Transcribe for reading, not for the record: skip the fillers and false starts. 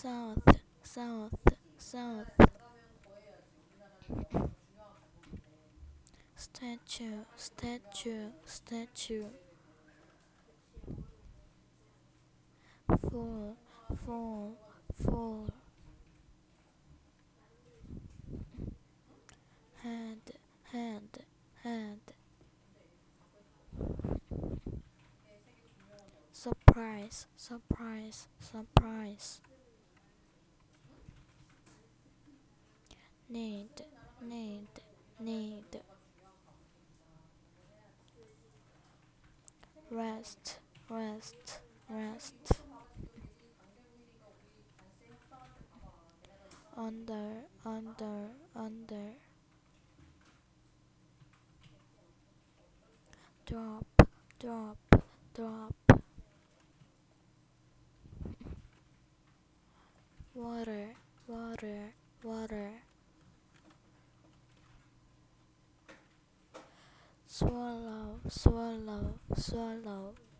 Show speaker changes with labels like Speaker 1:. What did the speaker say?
Speaker 1: south, south, south. Statue, statue, statue. Fall, fall, fall. Head, head, head. Surprise, surprise, surprise. Need, need, need. Rest, rest, rest. Under, under, under. Drop, drop, drop. Water, water, water. Swallow, swallow, swallow.